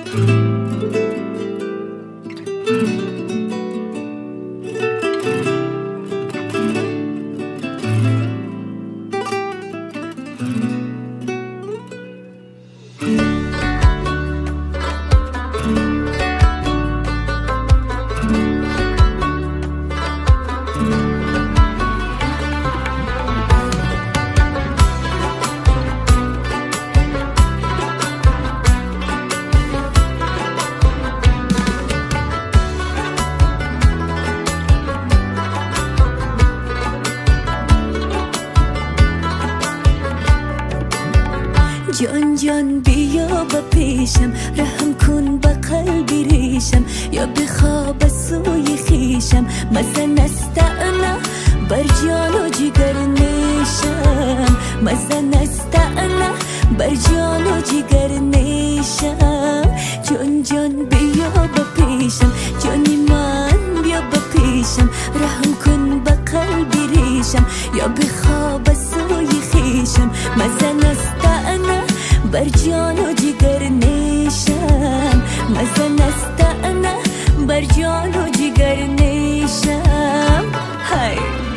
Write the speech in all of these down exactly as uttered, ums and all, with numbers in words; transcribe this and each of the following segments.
جان جان بیا با پیشم، رحم کن با قلبی ریشم، یا بخواب سوی خیشم. مزه نستعنا بر جان و جگر نیشم، مزه نستعنا بر جان و جگر نیشم. جان جان بیا با پیشم، جانی من بیا با پیشم، رحم کن با قلبی ریشم، یا بخواب سوی خیشم. مزه نستعنا بر جان و جگر نیشم، مزه نستعنا بر جان و جگر نیشم. های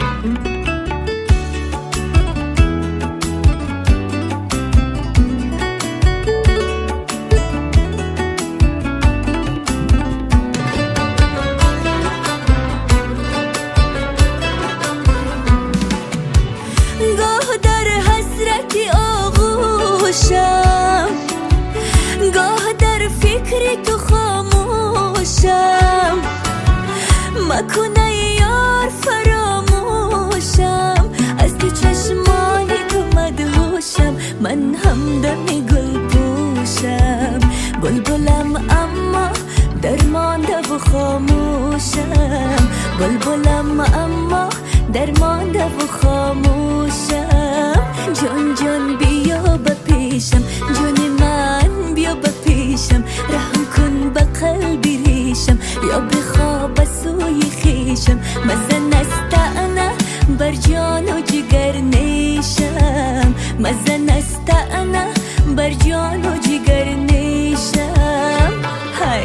گاه در حسرتی آغوشم، گاه در فکر تو خاموشم. مکن ای یار فراموشم، از تو چشمانی تو مدهوشم. من همدم گل پوشم، بلبلم اما درمانده و خاموشم. بلبلم اما درمانده و خاموشم. جان جان بیا با پیشم، جان من بیا با پیشم، رحم کن با قلبی ریشم، یا بخواب سوی خیشم. مزه نستعنا بر جان و جگر نیشم، مزه نستعنا بر جان و جگر نیشم. های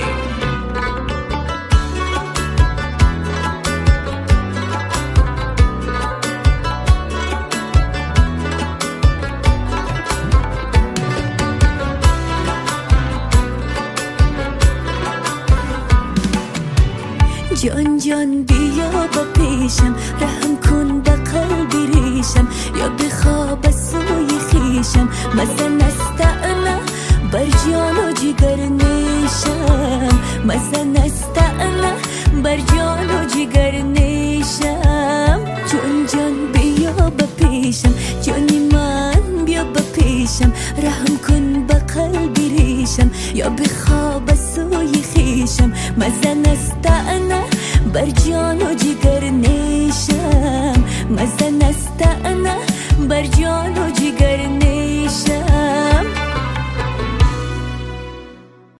جان جان بیا با پیشم، رحم کن با قلبی ریشم، یا بخواب سوی خیشم. مزه نستعنا بر جان و جگر نیشم، مزه نستعنا بر جان و جگر نیشم. جان جان بیا با پیشم، جانی من بیا با پیشم، رحم کن با قلبی ریشم، یا بخواب سوی خیشم. مزه نستعنا بر جان و جگر نیشم، مزه نستعنا بر جان و جگر نیشم.